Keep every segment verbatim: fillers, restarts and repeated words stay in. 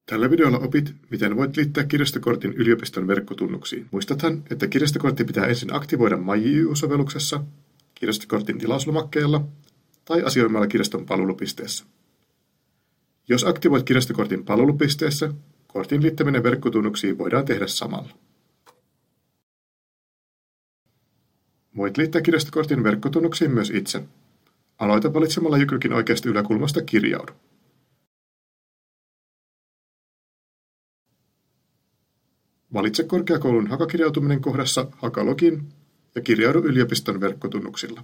Tällä videolla opit, miten voit liittää kirjastokortin yliopiston verkkotunnuksiin. Muistathan, että kirjastokortti pitää ensin aktivoida MyJU-sovelluksessa, kirjastokortin tilauslomakkeella tai asioimalla kirjaston palvelupisteessä. Jos aktivoit kirjastokortin palvelupisteessä, kortin liittäminen verkkotunnuksiin voidaan tehdä samalla. Voit liittää kirjastokortin verkkotunnuksiin myös itse. Aloita valitsemalla jykrykin oikeasta yläkulmasta Kirjaudu. Valitse korkeakoulun hakakirjautuminen kohdassa Hakalogin ja kirjaudu yliopiston verkkotunnuksilla.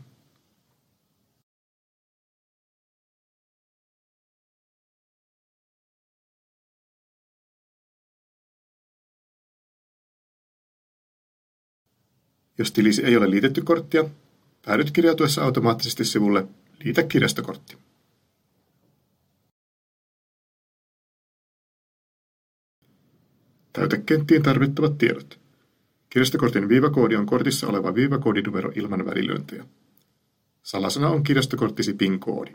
Jos tilisi ei ole liitetty korttia, päädyt kirjautuessa automaattisesti sivulle Liitä kirjastokortti. Täytä kenttiin tarvittavat tiedot. Kirjastokortin viivakoodi on kortissa oleva viivakoodinumero ilman välilyöntejä. Salasana on kirjastokorttisi PIN-koodi.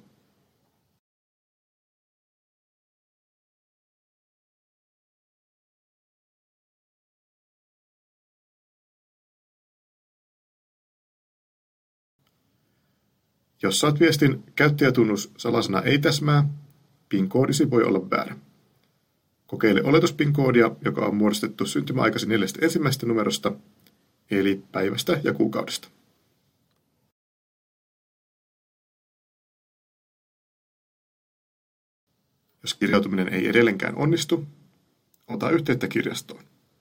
Jos saat viestin käyttäjätunnus salasana ei täsmää, PIN-koodisi voi olla väärä. Kokeile oletus-PIN-koodia, joka on muodostettu syntymäaikasi neljästä ensimmäisestä numerosta, eli päivästä ja kuukaudesta. Jos kirjautuminen ei edelleenkään onnistu, ota yhteyttä kirjastoon.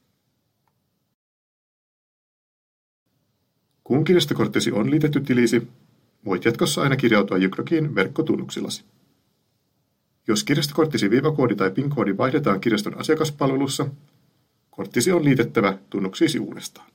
Kun kirjastokorttisi on liitetty tilisi, voit jatkossa aina kirjautua Jykrokiin verkkotunnuksillasi. Jos kirjastokorttisi viivakoodi tai PIN-koodi vaihdetaan kirjaston asiakaspalvelussa, korttisi on liitettävä tunnuksiisi uudestaan.